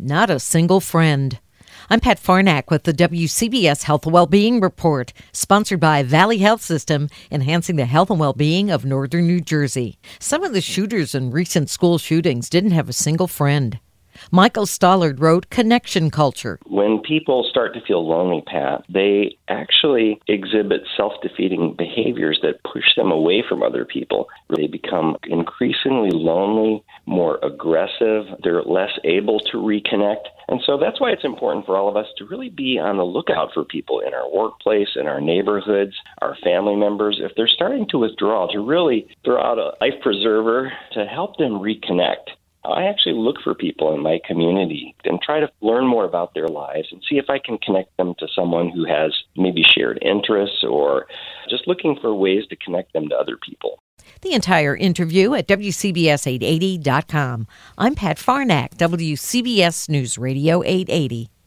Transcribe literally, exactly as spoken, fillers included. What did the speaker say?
not a single friend. I'm Pat Farnack with the W C B S Health and Wellbeing Report, sponsored by Valley Health System, enhancing the health and well-being of northern New Jersey. Some of the shooters in recent school shootings didn't have a single friend. Michael Stollard wrote Connection Culture. When people start to feel lonely, Pat, they actually exhibit self-defeating behaviors that push them away from other people. They become increasingly lonely, more aggressive. They're less able to reconnect. And so that's why it's important for all of us to really be on the lookout for people in our workplace, in our neighborhoods, our family members. If they're starting to withdraw, to really throw out a life preserver to help them reconnect. I actually look for people in my community and try to learn more about their lives and see if I can connect them to someone who has maybe shared interests or just looking for ways to connect them to other people. The entire interview at W C B S eight eighty dot com. I'm Pat Farnack, W C B S News Radio eight eighty.